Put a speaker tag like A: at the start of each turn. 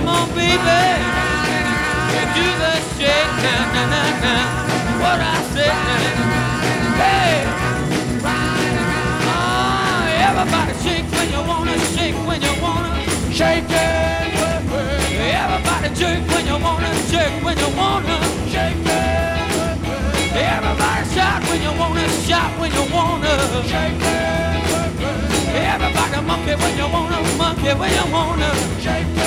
A: Come on, baby, do the shake now, now, now, now. What I say now, hey. Oh, everybody shake when you wanna, shake when you wanna, shake it. Everybody shake when you wanna, shake when you wanna, shake it. Everybody shout when you wanna, shout when you wanna, shake it. Everybody monkey when you wanna, monkey when you wanna, shake it.